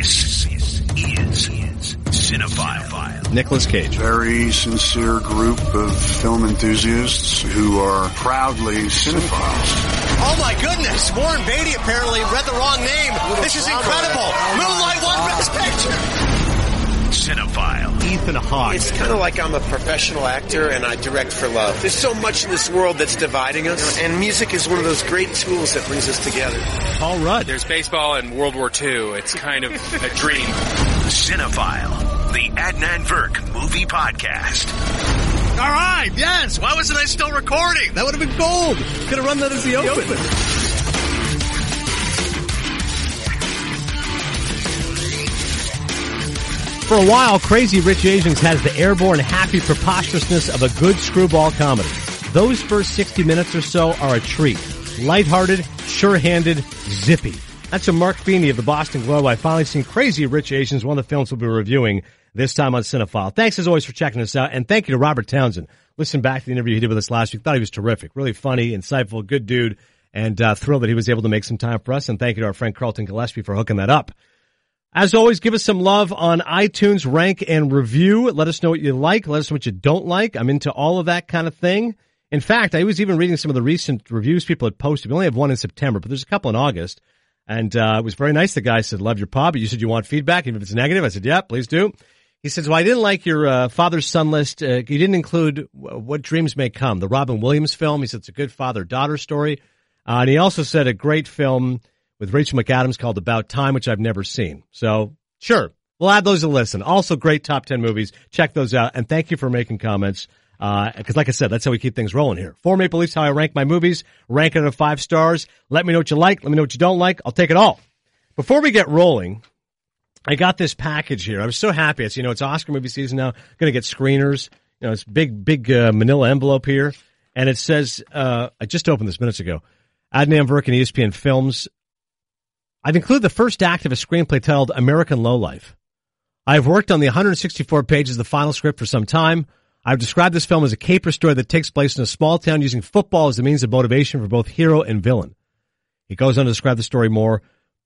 This is Cinephile. Nicolas Cage. Very sincere group of film enthusiasts who are proudly cinephiles. Oh my goodness! Warren Beatty apparently read the wrong name. This is incredible. Moonlight won Best Picture. Cinephile. Ethan Hawke. It's kind of like I'm a professional actor and I direct for love. There's so much in this world that's dividing us, and music is one of those great tools that brings us together. Paul Rudd. There's baseball and World War II. It's kind of a dream. Cinephile, the Adnan Virk movie podcast. All right, yes. Why wasn't I still recording? That would have been gold. Could have run that as the open. For a while, Crazy Rich Asians has the airborne, happy preposterousness of a good screwball comedy. Those first 60 minutes or so are a treat. Lighthearted, sure-handed, zippy. That's from Mark Feeney of the Boston Globe. I've finally seen Crazy Rich Asians, one of the films we'll be reviewing this time on Cinephile. Thanks, as always, for checking us out, and thank you to Robert Townsend. Listen back to the interview he did with us last week. Thought he was terrific. Really funny, insightful, good dude, and thrilled that he was able to make some time for us, and thank you to our friend Carlton Gillespie for hooking that up. As always, give us some love on iTunes, rank and review. Let us know what you like. Let us know what you don't like. I'm into all of that kind of thing. In fact, I was even reading some of the recent reviews people had posted. We only have one in September, but there's a couple in August. And it was very nice. The guy said, love your pod, but you said you want feedback, even if it's negative. I said, yeah, please do. He says, well, I didn't like your father's son list. You didn't include What Dreams May Come, the Robin Williams film. He said it's a good father-daughter story. And he also said a great film with Rachel McAdams called About Time, which I've never seen. So, sure, we'll add those to listen. Also, great top 10 movies. Check those out. And thank you for making comments. Because like I said, that's how we keep things rolling here. For Maple Leafs, how I rank my movies. Rank it out of 5 stars. Let me know what you like. Let me know what you don't like. I'll take it all. Before we get rolling, I got this package here. I was so happy. It's, it's Oscar movie season now. Going to get screeners. It's big manila envelope here. And it says, I just opened this minutes ago, Adnan Virk and ESPN Films. I've included the first act of a screenplay titled American Lowlife. I've worked on the 164 pages of the final script for some time. I've described this film as a caper story that takes place in a small town using football as a means of motivation for both hero and villain. He goes on to describe the story more.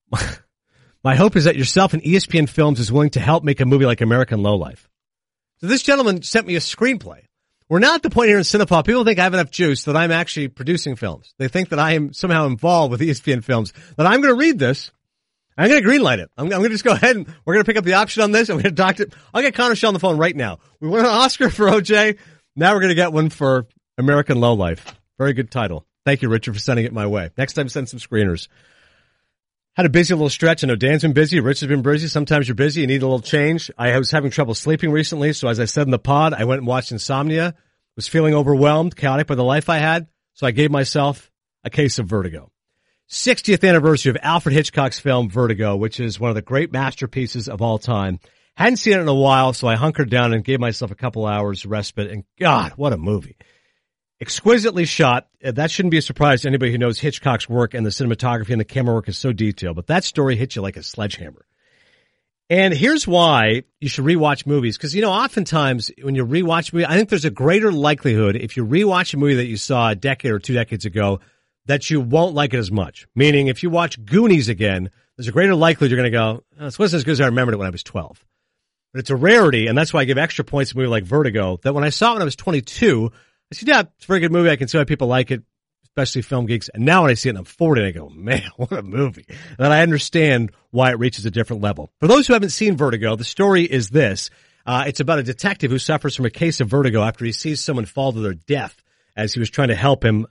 My hope is that yourself and ESPN Films is willing to help make a movie like American Lowlife. So this gentleman sent me a screenplay. We're now at the point here in Cinephile, people think I have enough juice that I'm actually producing films. They think that I am somehow involved with ESPN Films, that I'm going to read this. I'm going to greenlight it. I'm going to just go ahead and we're going to pick up the option on this. I'm going to talk to, I'll get Connor Shaw on the phone right now. We won an Oscar for OJ. Now we're going to get one for American Lowlife. Very good title. Thank you, Richard, for sending it my way. Next time, send some screeners. Had a busy little stretch. I know Dan's been busy. Rich has been busy. Sometimes you're busy. You need a little change. I was having trouble sleeping recently. So as I said in the pod, I went and watched Insomnia. Was feeling overwhelmed, chaotic by the life I had. So I gave myself a case of Vertigo. 60th anniversary of Alfred Hitchcock's film Vertigo, which is one of the great masterpieces of all time. Hadn't seen it in a while, so I hunkered down and gave myself a couple hours respite. And God, what a movie. Exquisitely shot. That shouldn't be a surprise to anybody who knows Hitchcock's work, and the cinematography and the camera work is so detailed. But that story hits you like a sledgehammer. And here's why you should rewatch movies. Because, oftentimes when you rewatch a movie, I think there's a greater likelihood if you rewatch a movie that you saw a decade or 2 decades ago that you won't like it as much. Meaning, if you watch Goonies again, there's a greater likelihood you're going to go, this wasn't as good as I remembered it when I was 12. But it's a rarity, and that's why I give extra points to a movie like Vertigo, that when I saw it when I was 22, I said, yeah, it's a very good movie. I can see why people like it, especially film geeks. And now when I see it and I'm 40, I go, man, what a movie. And I understand why it reaches a different level. For those who haven't seen Vertigo, the story is this. It's about a detective who suffers from a case of vertigo after he sees someone fall to their death as he was trying to help him,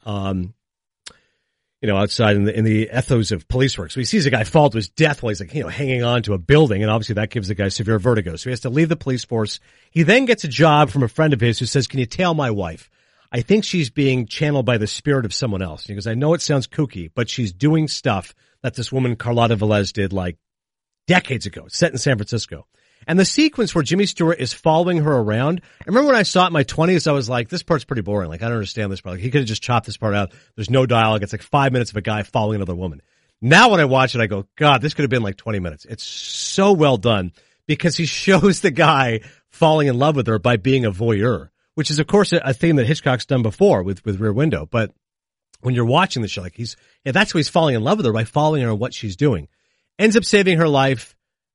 outside in the ethos of police work. So he sees a guy fall to his death while he's hanging on to a building, and obviously that gives the guy severe vertigo. So he has to leave the police force. He then gets a job from a friend of his who says, can you tail my wife? I think she's being channeled by the spirit of someone else. He goes, I know it sounds kooky, but she's doing stuff that this woman, Carlotta Velez, did like decades ago. It's set in San Francisco. And the sequence where Jimmy Stewart is following her around, I remember when I saw it in my 20s, I was like, this part's pretty boring. Like, I don't understand this part. Like, he could have just chopped this part out. There's no dialogue. It's like 5 minutes of a guy following another woman. Now when I watch it, I go, God, this could have been like 20 minutes. It's so well done because he shows the guy falling in love with her by being a voyeur, which is, of course, a theme that Hitchcock's done before with Rear Window. But when you're watching the show, like that's why he's falling in love with her, by following her and what she's doing. Ends up saving her life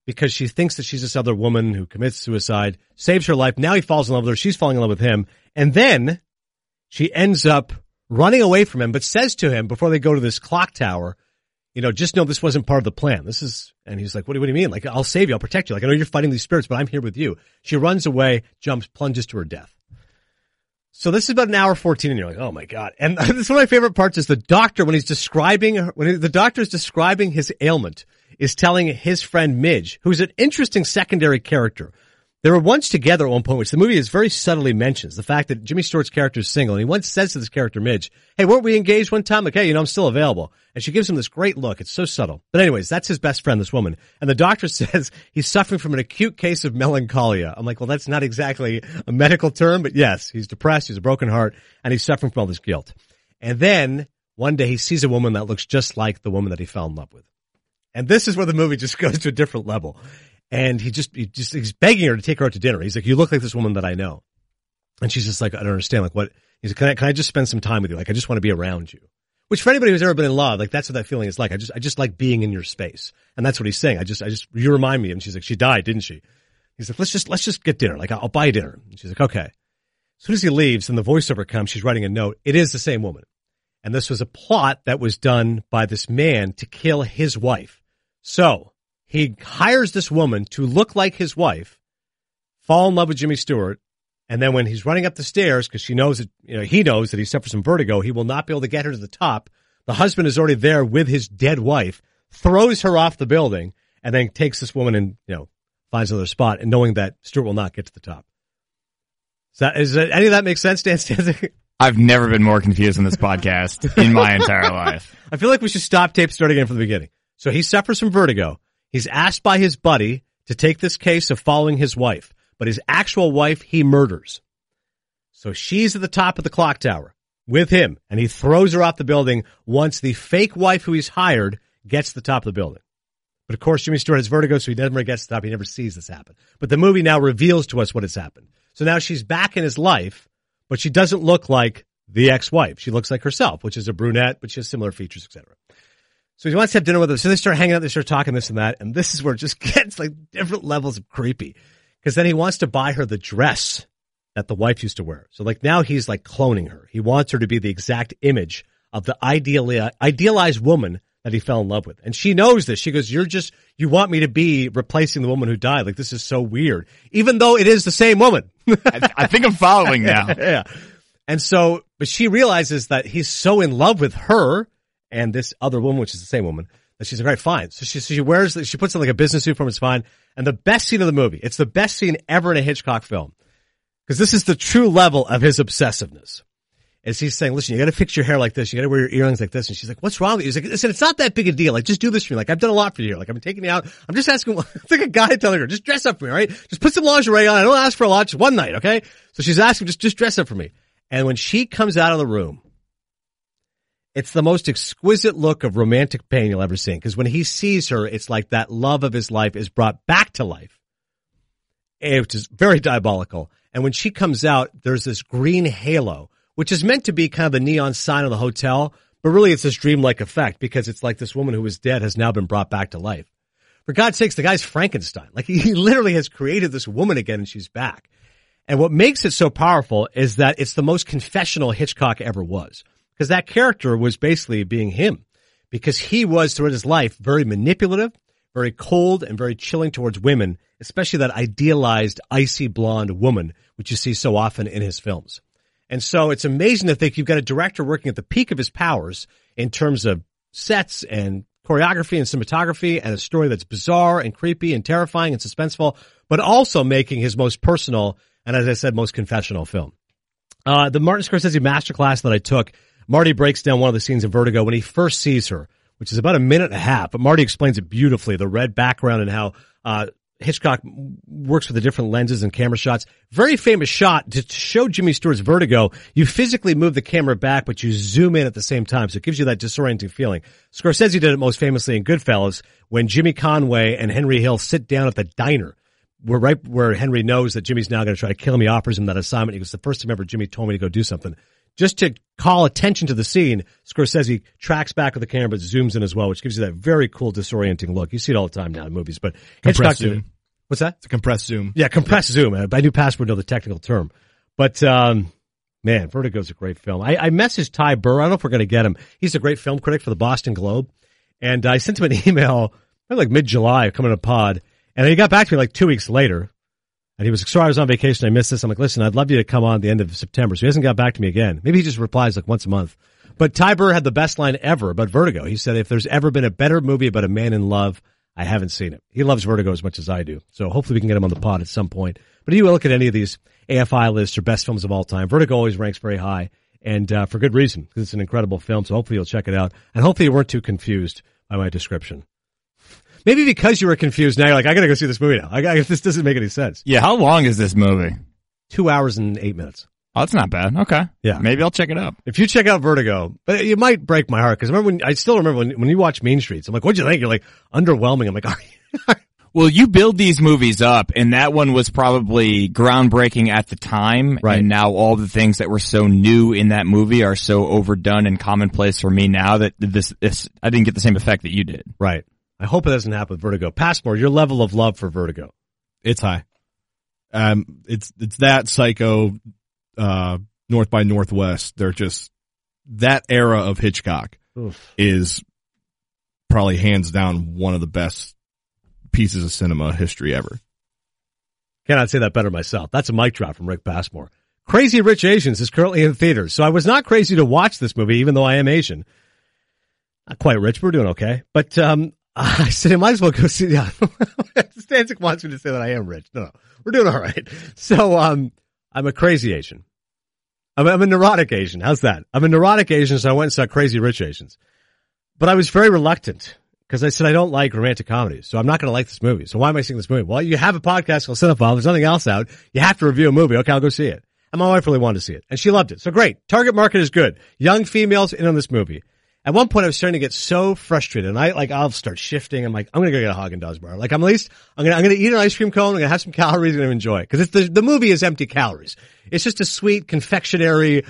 because she thinks that she's this other woman who commits suicide, saves her life. Now he falls in love with her. She's falling in love with him. And then she ends up running away from him, but says to him before they go to this clock tower, just know this wasn't part of the plan. And he's like, what do you mean? Like, I'll save you. I'll protect you. Like, I know you're fighting these spirits, but I'm here with you. She runs away, plunges to her death. So this is about an hour 14, and you're like, oh my God. And this is one of my favorite parts is the doctor, when the doctor is describing his ailment, is telling his friend Midge, who's an interesting secondary character. They were once together at one point, which the movie is very subtly mentions. The fact that Jimmy Stewart's character is single, and he once says to this character, Midge, hey, weren't we engaged one time? Like, hey, I'm still available. And she gives him this great look. It's so subtle. But anyways, that's his best friend, this woman. And the doctor says he's suffering from an acute case of melancholia. I'm like, well, that's not exactly a medical term, but yes, he's depressed, he's a broken heart, and he's suffering from all this guilt. And then one day he sees a woman that looks just like the woman that he fell in love with. And this is where the movie just goes to a different level. And he's begging her to take her out to dinner. He's like, you look like this woman that I know. And she's just like, I don't understand. Like, what? He's like, can I just spend some time with you? Like, I just want to be around you. Which for anybody who's ever been in love, like, that's what that feeling is like. I just like being in your space. And that's what he's saying. You remind me. And she's like, she died, didn't she? He's like, let's just get dinner. Like, I'll buy you dinner. And she's like, okay. As soon as he leaves and the voiceover comes, she's writing a note. It is the same woman. And this was a plot that was done by this man to kill his wife. So he hires this woman to look like his wife, fall in love with Jimmy Stewart, and then when he's running up the stairs, because he knows that he suffers from vertigo, he will not be able to get her to the top. The husband is already there with his dead wife, throws her off the building, and then takes this woman and finds another spot, and knowing that Stewart will not get to the top. Does any of that make sense, Dan Stanzik? I've never been more confused in this podcast in my entire life. I feel like we should stop tape, start again from the beginning. So he suffers from vertigo. He's asked by his buddy to take this case of following his wife, but his actual wife he murders. So she's at the top of the clock tower with him, and he throws her off the building once the fake wife who he's hired gets to the top of the building. But of course, Jimmy Stewart has vertigo, so he never gets to the top. He never sees this happen. But the movie now reveals to us what has happened. So now she's back in his life, but she doesn't look like the ex-wife. She looks like herself, which is a brunette, but she has similar features, etc. So he wants to have dinner with her. So they start hanging out, they start talking this and that, and this is where it just gets like different levels of creepy. Because then he wants to buy her the dress that the wife used to wear. So like now he's like cloning her. He wants her to be the exact image of the idealized woman that he fell in love with. And she knows this. She goes, you want me to be replacing the woman who died. Like, this is so weird. Even though it is the same woman. I think I'm following now. Yeah. And so, but she realizes that he's so in love with her and this other woman, which is the same woman, that she's like, all right, fine. So she puts on like a business suit for him, it's fine. And the best scene of the movie, it's the best scene ever in a Hitchcock film. Because this is the true level of his obsessiveness. As he's saying, listen, you got to fix your hair like this. You got to wear your earrings like this. And she's like, what's wrong with you? He's like, listen, it's not that big a deal. Like, just do this for me. Like, I've done a lot for you. Like, I've been taking you out. I'm just asking, it's like a guy telling her, just dress up for me, all right? Just put some lingerie on. I don't ask for a lot. Just one night, okay? So she's asking, just dress up for me. And when she comes out of the room, it's the most exquisite look of romantic pain you'll ever see. Because when he sees her, it's like that love of his life is brought back to life, which is very diabolical. And when she comes out, there's this green halo, which is meant to be kind of the neon sign of the hotel, but really it's this dreamlike effect because it's like this woman who was dead has now been brought back to life. For God's sakes, the guy's Frankenstein. Like, he literally has created this woman again and she's back. And what makes it so powerful is that it's the most confessional Hitchcock ever was. Because that character was basically being him. Because he was, throughout his life, very manipulative, very cold, and very chilling towards women, especially that idealized, icy blonde woman, which you see so often in his films. And so it's amazing to think you've got a director working at the peak of his powers in terms of sets and choreography and cinematography and a story that's bizarre and creepy and terrifying and suspenseful, but also making his most personal and, as I said, most confessional film. The Martin Scorsese masterclass that I took, Marty breaks down one of the scenes in Vertigo when he first sees her, which is about a minute and a half, but Marty explains it beautifully, the red background and how Hitchcock works with the different lenses and camera shots. Very famous shot to show Jimmy Stewart's vertigo. You physically move the camera back, but you zoom in at the same time. So it gives you that disorienting feeling. Scorsese did it most famously in Goodfellas when Jimmy Conway and Henry Hill sit down at the diner. We're right where Henry knows that Jimmy's now going to try to kill him. He offers him that assignment. He goes, the first time ever Jimmy told me to go do something. just to call attention to the scene, Scorsese tracks back with the camera but zooms in as well, which gives you that very cool disorienting look. You see it all the time now in movies, but Hitchcock zoom. What's that? It's a compressed zoom. Yeah, compressed zoom. I do Passport know the technical term. But, man, Vertigo's a great film. I messaged Ty Burr. I don't know if we're going to get him. He's a great film critic for the Boston Globe. And I sent him an email like mid-July coming to pod. And he got back to me like 2 weeks later. And he was like, sorry, I was on vacation. I missed this. I'm like, listen, I'd love you to come on at the end of September. So he hasn't got back to me again. Maybe he just replies like once a month. But Ty Burr had the best line ever about Vertigo. He said, if there's ever been a better movie about a man in love, I haven't seen it. He loves Vertigo as much as I do. So hopefully we can get him on the pod at some point. But if you look at any of these AFI lists or best films of all time, Vertigo always ranks very high. And for good reason, because it's an incredible film. So hopefully you'll check it out. And hopefully you weren't too confused by my description. Maybe because you were confused, now you're like, I got to go see this movie now. This doesn't make any sense. Yeah, how long is this movie? 2 hours and 8 minutes. Oh, that's not bad. Okay. Yeah. Maybe I'll check it out. If you check out Vertigo, but it might break my heart, because I still remember when you watch Mean Streets, I'm like, what'd you think? You're like, underwhelming. I'm like, are you? Well, you build these movies up, and that one was probably groundbreaking at the time, right. And now all the things that were so new in that movie are so overdone and commonplace for me now that this I didn't get the same effect that you did. Right. I hope it doesn't happen with Vertigo. Passmore, your level of love for Vertigo. It's high. It's that Psycho, North by Northwest. They're just, that era of Hitchcock is probably hands down one of the best pieces of cinema history ever. Cannot say that better myself. That's a mic drop from Rick Passmore. Crazy Rich Asians is currently in theaters. So I was not crazy to watch this movie, even though I am Asian. Not quite rich. We're doing okay. But, I said, I might as well go see, yeah. Stanzik wants me to say that I am rich. No, we're doing all right. So, I'm a crazy Asian. I'm a neurotic Asian. How's that? I'm a neurotic Asian, so I went and saw Crazy Rich Asians. But I was very reluctant because I said I don't like romantic comedies, so I'm not going to like this movie. So why am I seeing this movie? Well, you have a podcast called Cinephile. There's nothing else out. You have to review a movie. Okay, I'll go see it. And my wife really wanted to see it, and she loved it. So great. Target market is good. Young females in on this movie. At one point, I was starting to get so frustrated, and I'll start shifting. I'm like, I'm going to go get a Haagen-Dazs bar. Like, I'm going to eat an ice cream cone. I'm going to have some calories and enjoy it. Cause the movie is empty calories. It's just a sweet confectionery,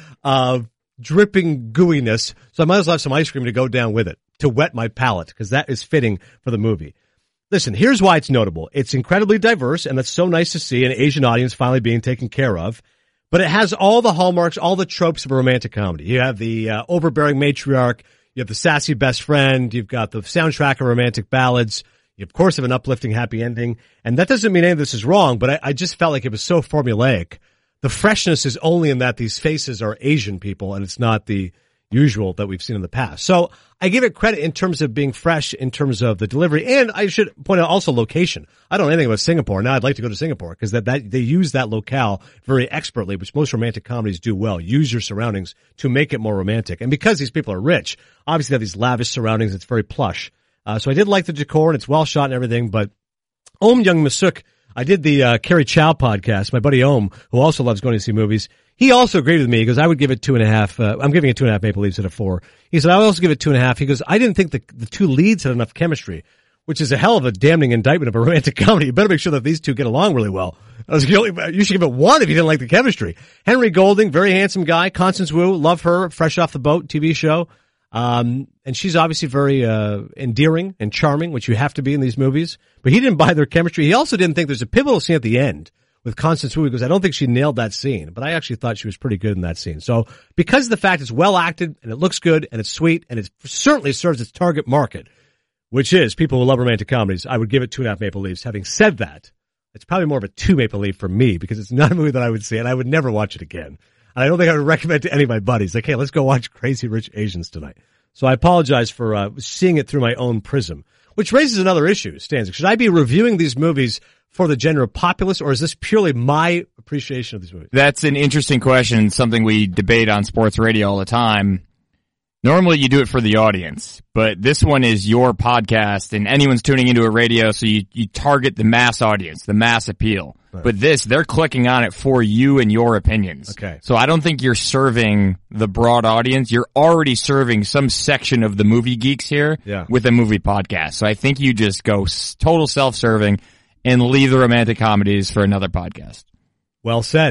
dripping gooiness. So I might as well have some ice cream to go down with it to wet my palate, cause that is fitting for the movie. Listen, here's why it's notable. It's incredibly diverse, and it's so nice to see an Asian audience finally being taken care of. But it has all the hallmarks, all the tropes of a romantic comedy. You have the overbearing matriarch. You have the sassy best friend. You've got the soundtrack of romantic ballads. You, of course, have an uplifting happy ending. And that doesn't mean any of this is wrong, but I just felt like it was so formulaic. The freshness is only in that these faces are Asian people, and it's not the usual that we've seen in the past. So I give it credit in terms of being fresh, in terms of the delivery, and I should point out also location. I don't know anything about Singapore. Now I'd like to go to Singapore because that they use that locale very expertly, which most romantic comedies do well. Use your surroundings to make it more romantic. And because these people are rich, obviously they have these lavish surroundings. It's very plush. So I did like the decor, and it's well shot and everything, but Om Young Masuk, I did the Carrie Chow podcast. My buddy Om, who also loves going to see movies, he also agreed with me because I would give it 2.5. I'm giving it 2.5 Maple Leafs out of 4. He said I would also give it 2.5. He goes, I didn't think the two leads had enough chemistry, which is a hell of a damning indictment of a romantic comedy. You better make sure that these two get along really well. I was like, you should give it 1 if you didn't like the chemistry. Henry Golding, very handsome guy. Constance Wu, love her. Fresh Off the Boat TV show. And she's obviously very endearing and charming, which you have to be in these movies. But he didn't buy their chemistry. He also didn't think there's a pivotal scene at the end with Constance Wu, because I don't think she nailed that scene, but I actually thought she was pretty good in that scene. So because of the fact it's well acted and it looks good and it's sweet and it certainly serves its target market, which is people who love romantic comedies, I would give it 2.5 Maple Leafs. Having said that, it's probably more of a 2 Maple Leaf for me because it's not a movie that I would see and I would never watch it again. And I don't think I would recommend to any of my buddies, like, hey, let's go watch Crazy Rich Asians tonight. So I apologize for seeing it through my own prism, which raises another issue, Stanzik. Should I be reviewing these movies for the general populace, or is this purely my appreciation of these movies? That's an interesting question, something we debate on sports radio all the time. Normally you do it for the audience, but this one is your podcast and anyone's tuning into a radio, so you target the mass audience, the mass appeal. Right. But they're clicking on it for you and your opinions. Okay. So I don't think you're serving the broad audience. You're already serving some section of the movie geeks here with a movie podcast. So I think you just go total self-serving and leave the romantic comedies for another podcast. Well said.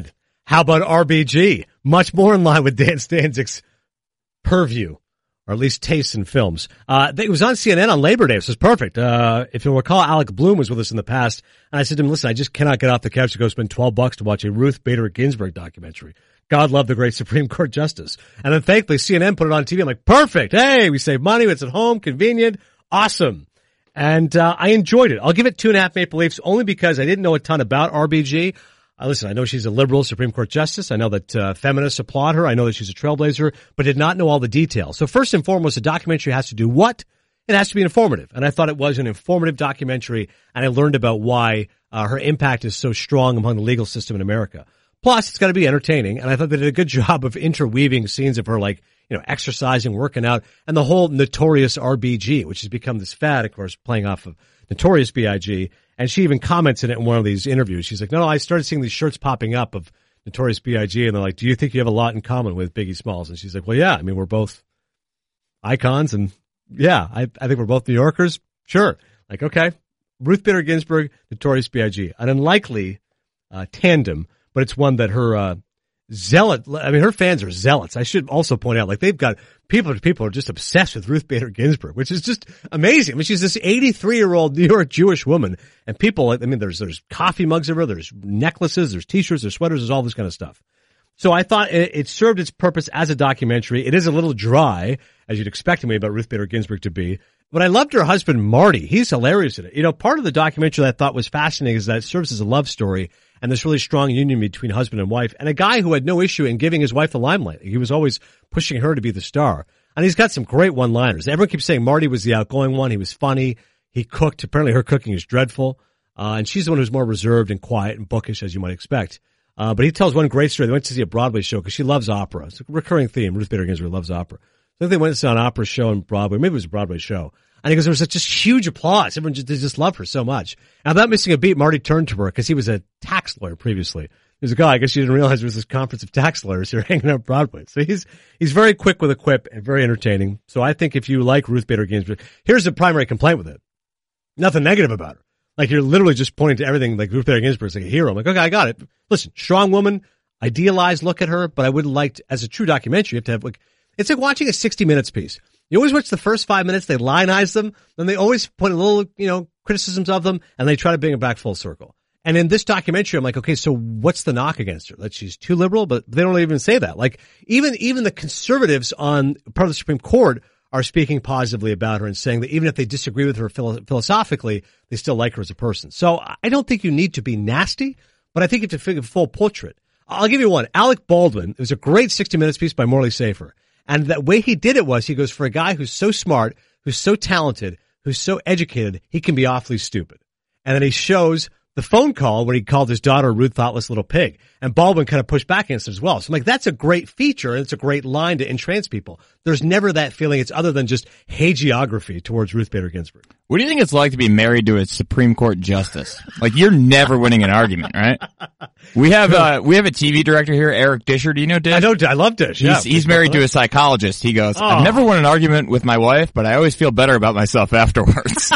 How about RBG? Much more in line with Dan Stanzik's purview, or at least taste in films. It was on CNN on Labor Day, so it's perfect. If you'll recall, Alec Bloom was with us in the past, and I said to him, listen, I just cannot get off the couch to go spend $12 to watch a Ruth Bader Ginsburg documentary. God love the great Supreme Court Justice. And then thankfully CNN put it on TV. I'm like, perfect. Hey, we save money. It's at home, convenient, awesome. And I enjoyed it. I'll give it 2.5 Maple Leafs only because I didn't know a ton about RBG. Listen, I know she's a liberal Supreme Court justice. I know that feminists applaud her. I know that she's a trailblazer, but did not know all the details. So first and foremost, a documentary has to do what? It has to be informative. And I thought it was an informative documentary, and I learned about why her impact is so strong among the legal system in America. Plus, it's got to be entertaining, and I thought they did a good job of interweaving scenes of her, like, exercising, working out, and the whole Notorious RBG, which has become this fad, of course, playing off of Notorious B.I.G., and she even comments in it in one of these interviews. She's like, no, I started seeing these shirts popping up of Notorious B.I.G., and they're like, do you think you have a lot in common with Biggie Smalls? And she's like, well, yeah, I mean, we're both icons, and yeah, I think we're both New Yorkers. Sure. Like, okay. Ruth Bader Ginsburg, Notorious B.I.G., an unlikely tandem, but it's one that her her fans are zealots. I should also point out, like, they've got people are just obsessed with Ruth Bader Ginsburg, which is just amazing. I mean, she's this 83-year-old New York Jewish woman, and people, I mean, there's coffee mugs of her, there's necklaces, there's t-shirts, there's sweaters, there's all this kind of stuff. So I thought it served its purpose as a documentary. It is a little dry, as you'd expect me about Ruth Bader Ginsburg to be. But I loved her husband, Marty. He's hilarious in it. Part of the documentary that I thought was fascinating is that it serves as a love story and this really strong union between husband and wife, and a guy who had no issue in giving his wife the limelight. He was always pushing her to be the star. And he's got some great one-liners. Everyone keeps saying Marty was the outgoing one. He was funny. He cooked. Apparently her cooking is dreadful. And she's the one who's more reserved and quiet and bookish, as you might expect. But he tells one great story. They went to see a Broadway show because she loves opera. It's a recurring theme. Ruth Bader Ginsburg loves opera. So I think they went to see an opera show in Broadway. Maybe it was a Broadway show. And he goes, there was just huge applause. Everyone just loved her so much. And without missing a beat, Marty turned to her because he was a tax lawyer previously. He was a guy, I guess you didn't realize there was this conference of tax lawyers here hanging out Broadway. So he's very quick with a quip and very entertaining. So I think if you like Ruth Bader Ginsburg, here's the primary complaint with it. Nothing negative about her. Like, you're literally just pointing to everything like Ruth Bader Ginsburg's like a hero. I'm like, okay, I got it. Listen, strong woman, idealized look at her, but I would like, as a true documentary, you have to have, like, it's like watching a 60 Minutes piece. You always watch the first 5 minutes, they lionize them, then they always point a little, criticisms of them, and they try to bring it back full circle. And in this documentary, I'm like, okay, so what's the knock against her? That she's too liberal, but they don't even say that. Like, even the conservatives on part of the Supreme Court are speaking positively about her and saying that even if they disagree with her philosophically, they still like her as a person. So I don't think you need to be nasty, but I think you have to figure full portrait. I'll give you one. Alec Baldwin, it was a great 60 Minutes piece by Morley Safer. And the way he did it was, he goes, for a guy who's so smart, who's so talented, who's so educated, he can be awfully stupid. And then he shows the phone call when he called his daughter a rude, thoughtless little pig. And Baldwin kind of pushed back against it as well. So I'm like, that's a great feature, and it's a great line to entrance people. There's never that feeling. It's other than just hagiography towards Ruth Bader Ginsburg. What do you think it's like to be married to a Supreme Court justice? Like, you're never winning an argument, right? We have a TV director here, Eric Disher. Do you know Dish? I know. I love Dish. Yeah, he's married to a psychologist. He goes, I've never won an argument with my wife, but I always feel better about myself afterwards.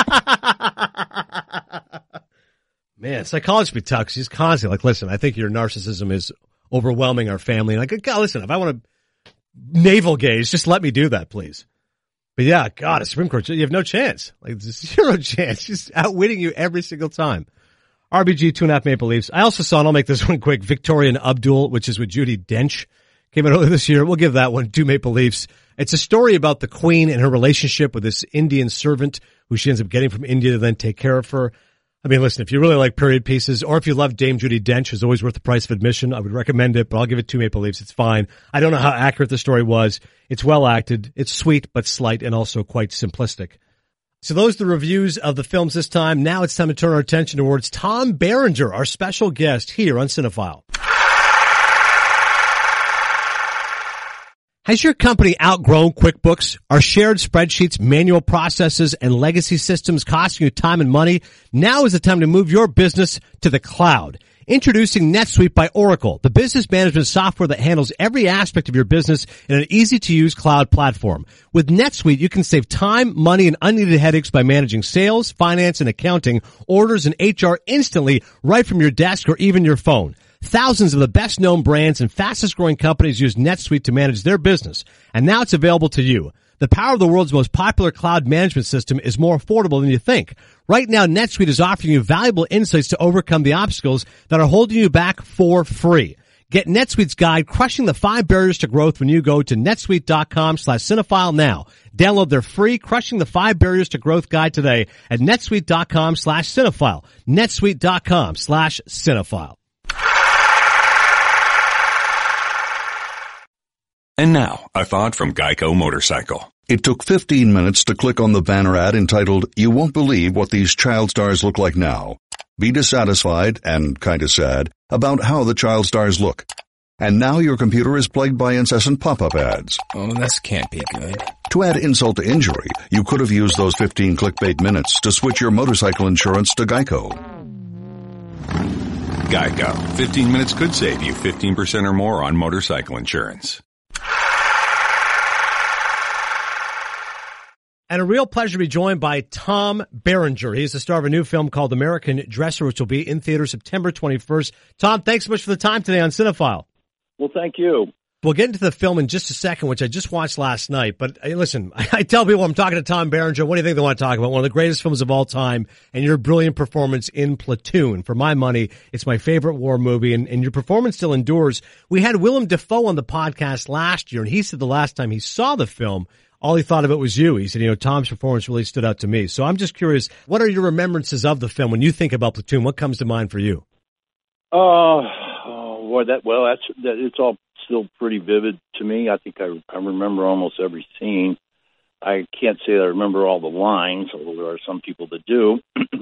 Man, psychologists be tough. She's constantly like, listen, I think your narcissism is overwhelming our family. And I go, God, listen, if I want to navel gaze, just let me do that, please. But yeah, God, a Supreme Court, you have no chance. Like, zero chance. She's outwitting you every single time. RBG, 2.5 Maple Leafs. I also saw, and I'll make this one quick, Victoria and Abdul, which is with Judi Dench. Came out earlier this year. We'll give that one 2 Maple Leafs. It's a story about the Queen and her relationship with this Indian servant who she ends up getting from India to then take care of her. I mean, listen, if you really like period pieces, or if you love Dame Judi Dench, who's always worth the price of admission, I would recommend it, but I'll give it 2 Maple Leafs. It's fine. I don't know how accurate the story was. It's well acted. It's sweet, but slight, and also quite simplistic. So those are the reviews of the films this time. Now it's time to turn our attention towards Tom Berenger, our special guest here on Cinephile. Has your company outgrown QuickBooks? Are shared spreadsheets, manual processes, and legacy systems costing you time and money? Now is the time to move your business to the cloud. Introducing NetSuite by Oracle, the business management software that handles every aspect of your business in an easy-to-use cloud platform. With NetSuite, you can save time, money, and unneeded headaches by managing sales, finance, and accounting, orders, and HR instantly right from your desk or even your phone. Thousands of the best-known brands and fastest-growing companies use NetSuite to manage their business, and now it's available to you. The power of the world's most popular cloud management system is more affordable than you think. Right now, NetSuite is offering you valuable insights to overcome the obstacles that are holding you back for free. Get NetSuite's guide, Crushing the 5 Barriers to Growth, when you go to netsuite.com/cinephile now. Download their free Crushing the 5 Barriers to Growth guide today at netsuite.com/cinephile. netsuite.com/cinephile. And now, a thought from Geico Motorcycle. It took 15 minutes to click on the banner ad entitled, "You won't believe what these child stars look like now." Be dissatisfied, and kinda sad, about how the child stars look. And now your computer is plagued by incessant pop-up ads. Oh, this can't be good. To add insult to injury, you could have used those 15 clickbait minutes to switch your motorcycle insurance to Geico. Geico. 15 minutes could save you 15% or more on motorcycle insurance. And a real pleasure to be joined by Tom Berenger. He's the star of a new film called American Dresser, which will be in theaters September 21st. Tom, thanks so much for the time today on Cinephile. Well, thank you. We'll get into the film in just a second, which I just watched last night. But listen, I tell people I'm talking to Tom Berenger. What do you think they want to talk about? One of the greatest films of all time, and your brilliant performance in Platoon. For my money, it's my favorite war movie, and your performance still endures. We had Willem Dafoe on the podcast last year, and he said the last time he saw the film, all he thought of it was you. He said, Tom's performance really stood out to me. So I'm just curious, what are your remembrances of the film when you think about Platoon? What comes to mind for you? It's all still pretty vivid to me. I think I remember almost every scene. I can't say that I remember all the lines, although there are some people that do.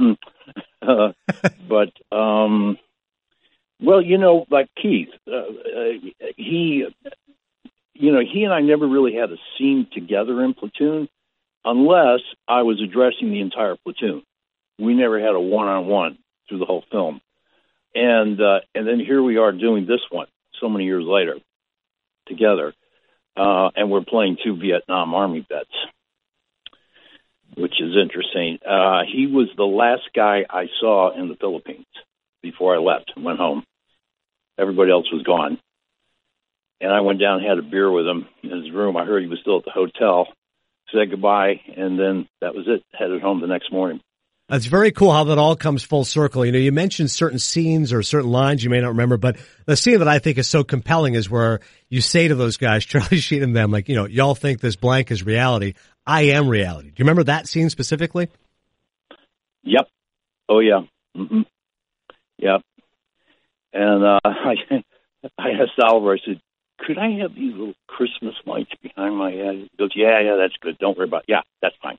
Like Keith, he and I never really had a scene together in Platoon unless I was addressing the entire platoon. We never had a one-on-one through the whole film. And then here we are doing this one so many years later together. And we're playing 2 Vietnam Army vets, which is interesting. He was the last guy I saw in the Philippines before I left and went home. Everybody else was gone. And I went down and had a beer with him in his room. I heard he was still at the hotel, said goodbye, and then that was it. Headed home the next morning. It's very cool how that all comes full circle. You mentioned certain scenes or certain lines you may not remember, but the scene that I think is so compelling is where you say to those guys, Charlie Sheen and them, y'all think this blank is reality. I am reality. Do you remember that scene specifically? Yep. Oh, yeah. Mm-hmm. Yep. And I asked Oliver, I said, could I have these little Christmas lights behind my head? He goes, yeah, that's good. Don't worry about it. Yeah, that's fine.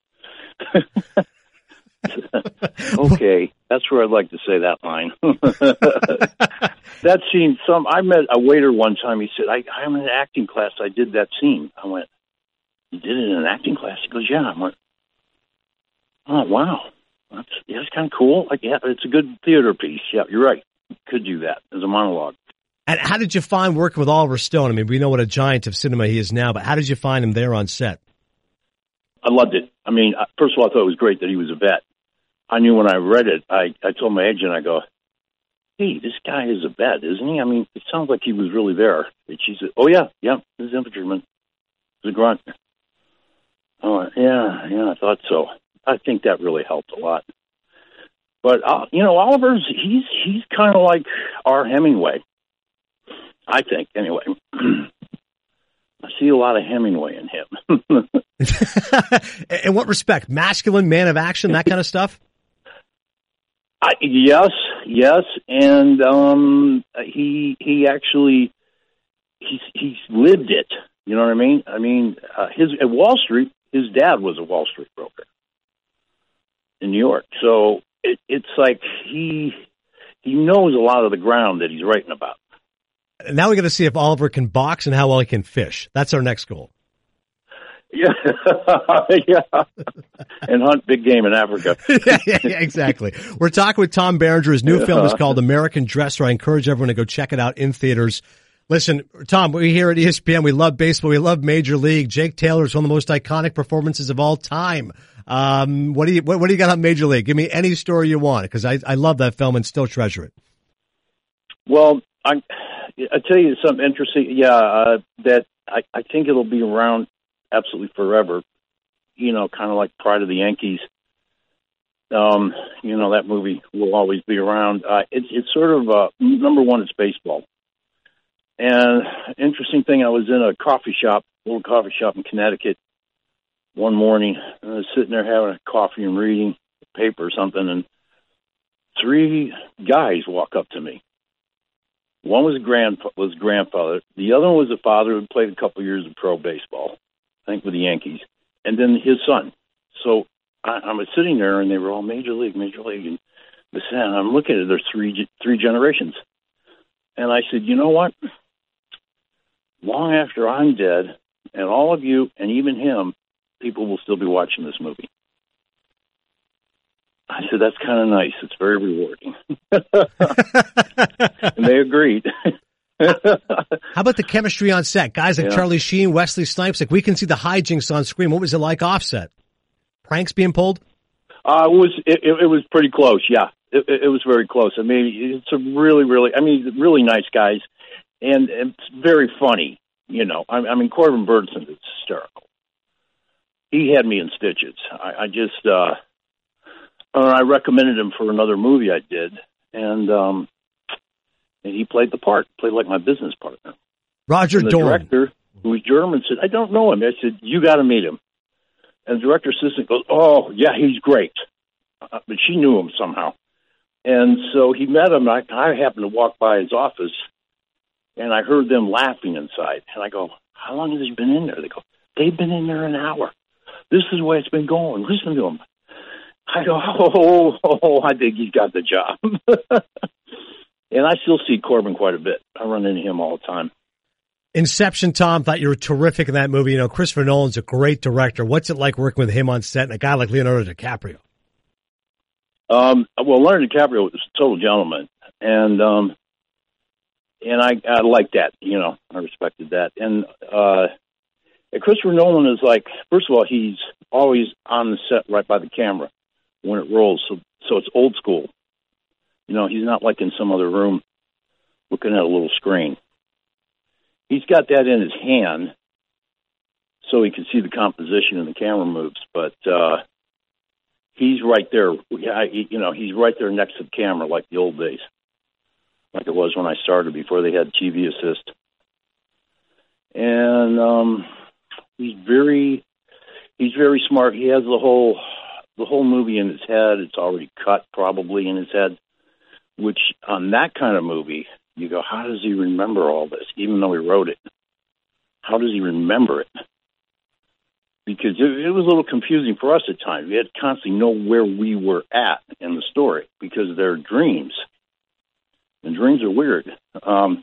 Okay, that's where I'd like to say that line. That scene, I met a waiter one time. He said, I'm in an acting class. I did that scene. I went, you did it in an acting class? He goes, yeah. I went, oh, wow. That's kind of cool. It's a good theater piece. Yeah, you're right. You could do that as a monologue. And how did you find working with Oliver Stone? I mean, we know what a giant of cinema he is now, but how did you find him there on set? I loved it. I mean, first of all, I thought it was great that he was a vet. I knew when I read it, I told my agent, I go, hey, this guy is a vet, isn't he? I mean, it sounds like he was really there. And she said, oh, yeah, he's an infantryman. He's a grunt. Oh, yeah, I thought so. I think that really helped a lot. But, Oliver's, he's kind of like our Hemingway. I think, anyway. I see a lot of Hemingway in him. In what respect? Masculine, man of action, that kind of stuff? Yes. And he actually, he's lived it. You know what I mean? I mean, at Wall Street, his dad was a Wall Street broker in New York. So it's like he knows a lot of the ground that he's writing about. Now we got to see if Oliver can box and how well he can fish. That's our next goal. Yeah, and hunt big game in Africa. yeah, exactly. We're talking with Tom Berenger. His new film is called American Dresser. I encourage everyone to go check it out in theaters. Listen, Tom, we here at ESPN, we love baseball. We love Major League. Jake Taylor is one of the most iconic performances of all time. What do you got on Major League? Give me any story you want, because I love that film and still treasure it. Well, I tell you something interesting. Yeah, that I think it'll be around absolutely forever. You know, kind of like Pride of the Yankees. You know, that movie will always be around. It's sort of number one. It's baseball. And interesting thing, I was in a little coffee shop in Connecticut one morning, and I was sitting there having a coffee and reading a paper or something, and 3 guys walk up to me. One was grandfather. The other one was a father who played a couple of years of pro baseball, I think with the Yankees, and then his son. So I was sitting there, and they were all major league, and I'm looking at it. There's three generations, and I said, you know what? Long after I'm dead, and all of you, and even him, people will still be watching this movie. I said, that's kind of nice. It's very rewarding. And they agreed. How about the chemistry on set? Guys like Charlie Sheen, Wesley Snipes, like we can see the hijinks on screen. What was it like offset? Pranks being pulled? It was pretty close, yeah. It was very close. I mean, it's a really nice guys, and it's very funny, you know. I mean, Corbin Burnson is hysterical. He had me in stitches. I recommended him for another movie I did, and he played the part, played like my business partner. Roger and the Dorn. director, who was German, said, I don't know him. I said, you got to meet him. And the director assistant goes, oh, yeah, he's great. But she knew him somehow. And so he met him. I happened to walk by his office, and I heard them laughing inside. And I go, how long has he been in there? They go, they've been in there an hour. This is the way it's been going. Listen to him. I go, I think he's got the job. And I still see Corbin quite a bit. I run into him all the time. Inception, Tom, thought you were terrific in that movie. You know, Christopher Nolan's a great director. What's it like working with him on set and a guy like Leonardo DiCaprio? Well, Leonardo DiCaprio was a total gentleman. And I like that, you know, I respected that. And Christopher Nolan is like, first of all, he's always on the set right by the camera when it rolls. So it's old school. You know, he's not like in some other room looking at a little screen. He's got that in his hand so he can see the composition and the camera moves, but he's right there. You know, he's right there next to the camera like the old days, like it was when I started before they had TV Assist. And he's very smart. He has the whole movie in his head. It's already cut probably in his head, which on that kind of movie, you go, how does he remember all this, even though he wrote it? How does he remember it? Because it was a little confusing for us at times. We had to constantly know where we were at in the story because they're dreams. And dreams are weird. And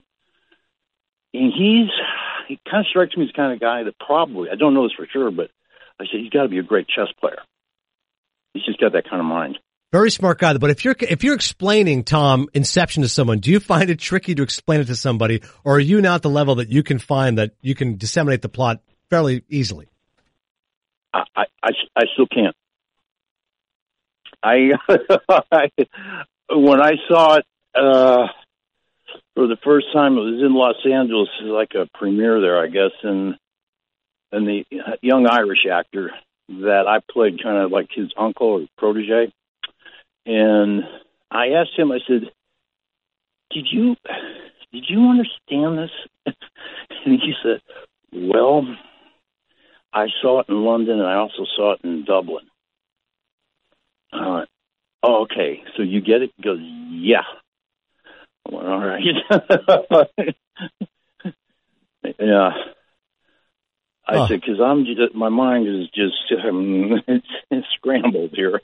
he kind of strikes me as the kind of guy that probably, I don't know this for sure, but I said, he's got to be a great chess player. He's just got that kind of mind. Very smart guy, but if you're explaining, Tom, Inception to someone, do you find it tricky to explain it to somebody, or are you now at the level that you can find that you can disseminate the plot fairly easily? I still can't. When I saw it for the first time, it was in Los Angeles, like a premiere there, I guess, and the young Irish actor that I played kind of like his uncle or protege. And I asked him, I said, did you understand this? And he said, well, I saw it in London and I also saw it in Dublin. Oh, okay. So you get it? He goes, yeah. I went, all right. Yeah. I said, because my mind is just it's scrambled here.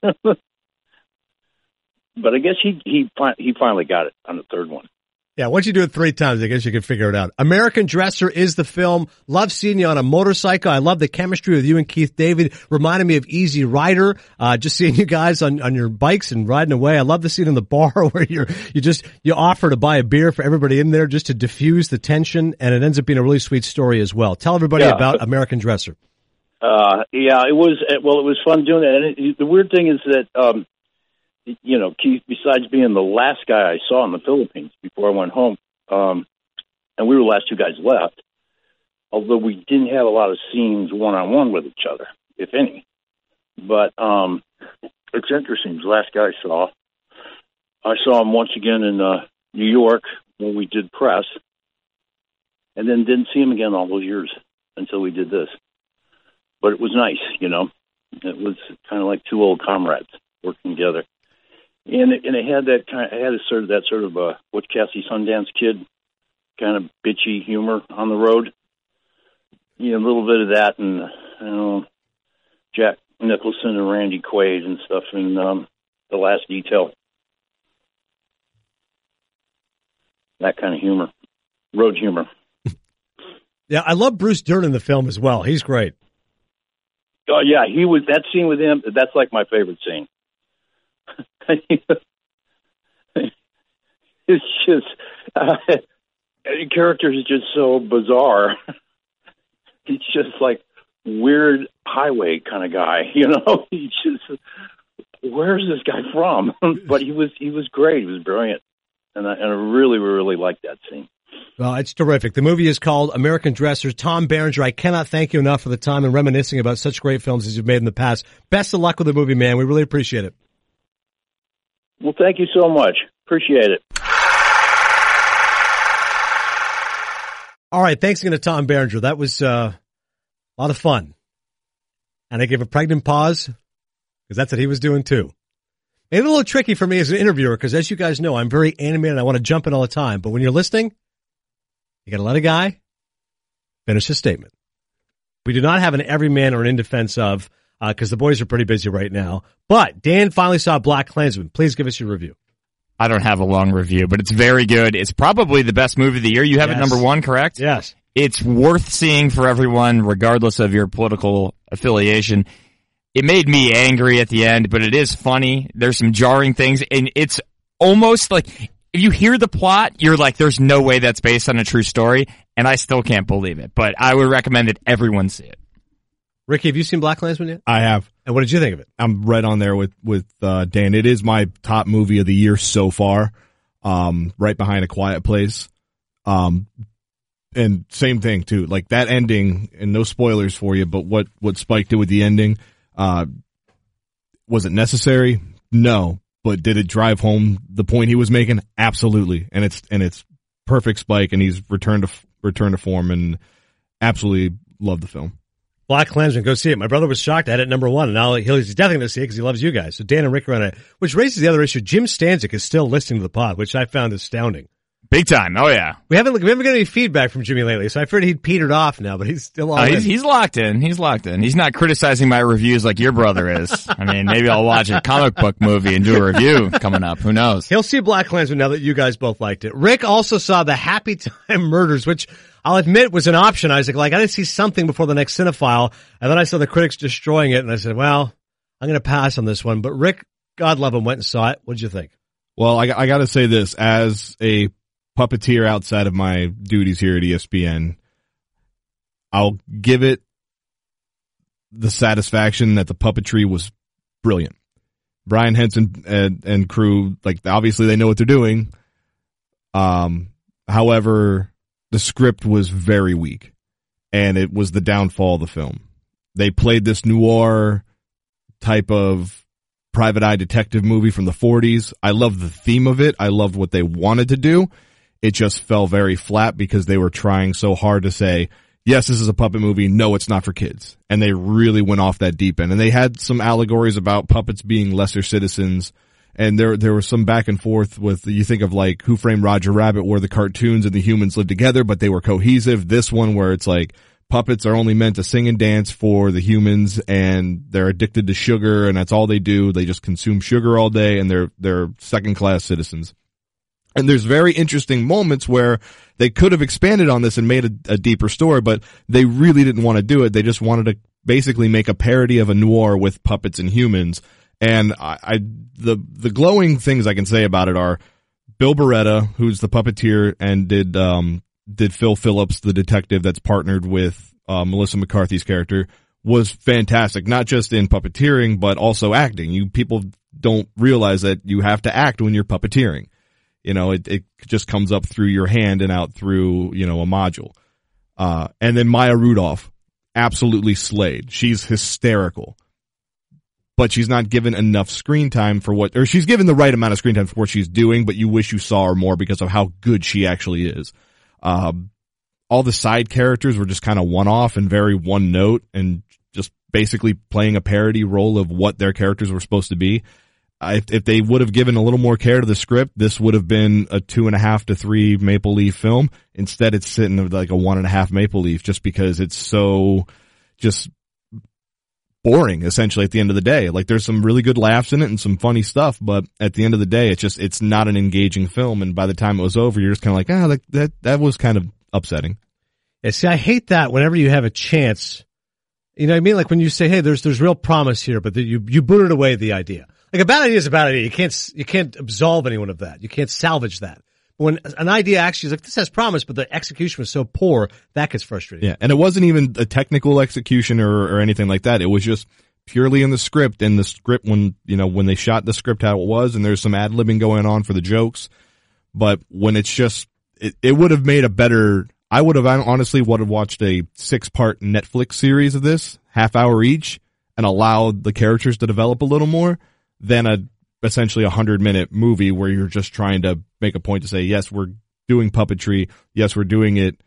But I guess he finally got it on the third one. Yeah, once you do it 3 times, I guess you can figure it out. American Dresser is the film. Love seeing you on a motorcycle. I love the chemistry with you and Keith David. Reminded me of Easy Rider. Just seeing you guys on your bikes and riding away. I love the scene in the bar where you offer to buy a beer for everybody in there just to diffuse the tension, and it ends up being a really sweet story as well. Tell everybody about American Dresser. Yeah, it was fun doing that. And the weird thing is that, you know, Keith, besides being the last guy I saw in the Philippines before I went home, and we were the last two guys left, although we didn't have a lot of scenes one-on-one with each other, if any. But it's interesting. The last guy I saw him once again in New York when we did press, and then didn't see him again all those years until we did this. But it was nice, you know. It was kind of like two old comrades working together, and it had that kind. It had that sort of Butch Cassidy Sundance Kid kind of bitchy humor on the road. You know, a little bit of that, and you know, Jack Nicholson and Randy Quaid and stuff in The Last Detail. That kind of humor, road humor. Yeah, I love Bruce Dern in the film as well. He's great. Oh yeah, he was. That scene with him, that's like my favorite scene. It's just the character is just so bizarre. He's just like weird highway kind of guy, you know. He's just, where's this guy from? But he was great. He was brilliant, and I really, really liked that scene. Well, it's terrific. The movie is called American Dressers. Tom Berenger, I cannot thank you enough for the time and reminiscing about such great films as you've made in the past. Best of luck with the movie, man. We really appreciate it. Well, thank you so much. Appreciate it. All right, thanks again to Tom Berenger. That was a lot of fun. And I gave a pregnant pause because that's what he was doing too. Made it a little tricky for me as an interviewer because, as you guys know, I'm very animated and I want to jump in all the time. But when you're listening, you got to let a guy finish his statement. We do not have an everyman or an in defense of because the boys are pretty busy right now. But Dan finally saw Black Klansman. Please give us your review. I don't have a long review, but it's very good. It's probably the best movie of the year. You have it number one, correct? Yes. It's worth seeing for everyone, regardless of your political affiliation. It made me angry at the end, but it is funny. There's some jarring things, and it's almost like if you hear the plot, you're like, there's no way that's based on a true story, and I still can't believe it. But I would recommend that everyone see it. Ricky, have you seen Black Klansman yet? I have. And what did you think of it? I'm right on there with Dan. It is my top movie of the year so far, right behind A Quiet Place. And same thing too, like that ending, and no spoilers for you, but what Spike did with the ending, was it necessary? No. But did it drive home the point he was making? Absolutely. And it's perfect Spike, and he's returned to form, and absolutely love the film. Black Klansman, go see it. My brother was shocked at it number one, and now he's definitely going to see it because he loves you guys. So Dan and Rick are on it, which raises the other issue. Jim Stanzik is still listening to the pod, which I found astounding. Big time. Oh yeah. We haven't got any feedback from Jimmy lately, so I figured he'd petered off now, but he's still on. He's locked in. He's locked in. He's not criticizing my reviews like your brother is. I mean, maybe I'll watch a comic book movie and do a review coming up. Who knows? He'll see Black Klansman now that you guys both liked it. Rick also saw the Happy Time Murders, which I'll admit was an option. I was like, I didn't see something before the next Cinephile, and then I saw the critics destroying it, and I said, well, I'm going to pass on this one. But Rick, God love him, went and saw it. What'd you think? Well, I got to say this, as a puppeteer outside of my duties here at ESPN, I'll give it the satisfaction that the puppetry was brilliant. Brian Henson and crew, like, obviously they know what they're doing. However, the script was very weak, and it was the downfall of the film. They played this noir type of private eye detective movie from the 40s. I loved the theme of it. I loved what they wanted to do. It just fell very flat because they were trying so hard to say, yes, this is a puppet movie. No, it's not for kids. And they really went off that deep end. And they had some allegories about puppets being lesser citizens. And there was some back and forth with, you think of like Who Framed Roger Rabbit, where the cartoons and the humans lived together, but they were cohesive. This one where it's like puppets are only meant to sing and dance for the humans, and they're addicted to sugar, and that's all they do. They just consume sugar all day, and they're second-class citizens. And there's very interesting moments where they could have expanded on this and made a deeper story, but they really didn't want to do it. They just wanted to basically make a parody of a noir with puppets and humans. And the glowing things I can say about it are Bill Beretta, who's the puppeteer and did Phil Phillips, the detective that's partnered with Melissa McCarthy's character, was fantastic, not just in puppeteering, but also acting. People don't realize that you have to act when you're puppeteering. It just comes up through your hand and out through, a module. And then Maya Rudolph, absolutely slayed. She's hysterical. But she's not given enough screen time or she's given the right amount of screen time for what she's doing, but you wish you saw her more because of how good she actually is. All the side characters were just kind of one-off and very one-note and just basically playing a parody role of what their characters were supposed to be. If they would have given a little more care to the script, this would have been a 2.5 to 3 Maple Leaf film. Instead, it's sitting at like a 1.5 Maple Leaf just because it's so just boring, essentially, at the end of the day. Like, there's some really good laughs in it and some funny stuff, but at the end of the day, it's not an engaging film, and by the time it was over, you're just kind of like, that was kind of upsetting. Yeah, see, I hate that whenever you have a chance. You know what I mean? Like when you say, hey, there's real promise here, but you booted away the idea. Like a bad idea is a bad idea. You can't absolve anyone of that. You can't salvage that. When an idea actually is like, this has promise, but the execution was so poor, that gets frustrating. Yeah, and it wasn't even a technical execution or anything like that. It was just purely in the script, and the script when they shot the script how it was, and there's some ad-libbing going on for the jokes. But when it's just, it would have made a better, I would have honestly watched a 6-part Netflix series of this, half hour each, and allowed the characters to develop a little more than essentially 100-minute movie where you're just trying to make a point to say, yes, we're doing puppetry. Yes, we're doing it,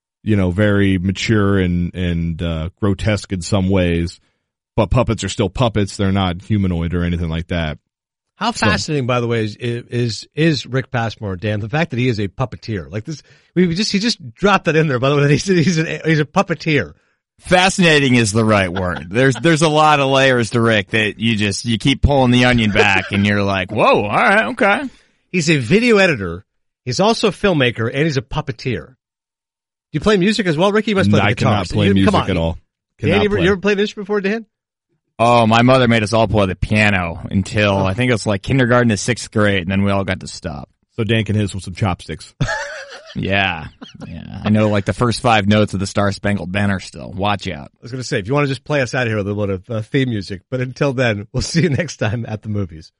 very mature and grotesque in some ways, but puppets are still puppets. They're not humanoid or anything like that. How fascinating, by the way, is Rick Passmore, Dan? The fact that he is a puppeteer. Like this, he just dropped that in there, by the way, that he's a puppeteer. Fascinating is the right word. There's a lot of layers to Rick that you keep pulling the onion back and you're like, whoa, all right, okay. He's a video editor. He's also a filmmaker and he's a puppeteer. Do you play music as well, Ricky? You must play the guitar. I cannot play music at all. Dan, you ever played an instrument before, Dan? Oh, my mother made us all play the piano until I think it was like kindergarten to 6th grade, and then we all got to stop. So Dan can hit us with some chopsticks. Yeah. I know like the first 5 notes of the Star Spangled Banner still. Watch out. I was going to say, if you want to just play us out of here with a little bit of theme music, but until then, we'll see you next time at the movies.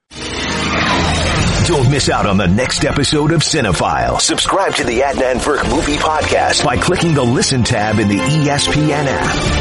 Don't miss out on the next episode of Cinephile. Subscribe to the Adnan Virk Movie Podcast by clicking the Listen tab in the ESPN app.